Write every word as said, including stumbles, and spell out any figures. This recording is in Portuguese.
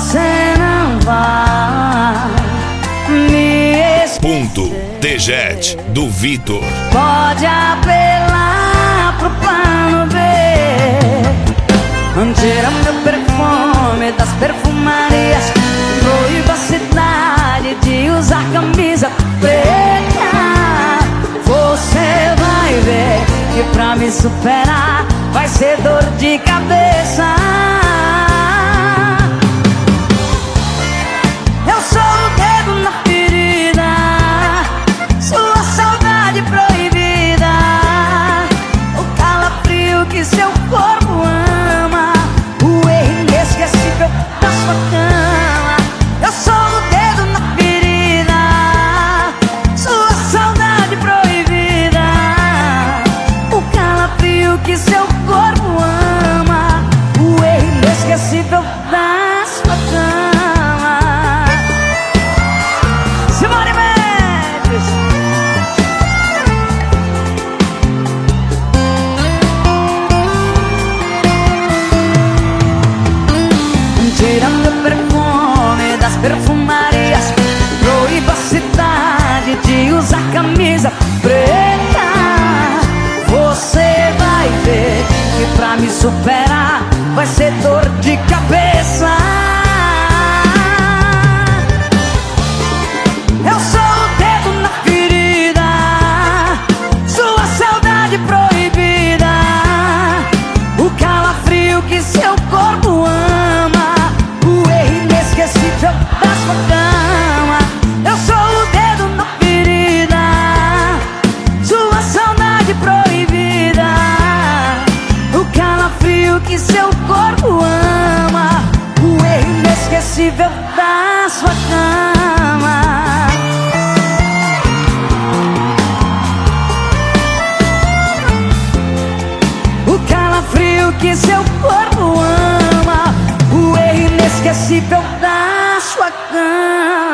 você não vai me esquecer. Ponto T-Jet do Vitor. Pode apelar pro plano B, tira meu perfume das perfumarias, proíba a cidade de usar camisa preta. Você vai ver que pra me superar vai ser dor de cabeça. Eu sou o dedo na ferida, sua saudade proibida, o calafrio que seu corpo ama, o erro inesquecível da sua cama. Eu sou o dedo na ferida, sua saudade proibida, o calafrio que seu corpo ama, o erro inesquecível da sua cama. Simone Mendes. Tirando o perfume das perfumarias, proíba a cidade de usar camisa preta. Você vai ver que pra me superar vai ser dor de cabeça. Eu sou o dedo na ferida, sua saudade proibida, o calafrio que seu corpo ama, o erro inesquecível da sua cama. Eu sou o dedo na ferida, sua saudade proibida, o calafrio que seu corpo ama, o erro inesquecível da sua cama. O calafrio que seu corpo ama, o erro inesquecível da sua cama.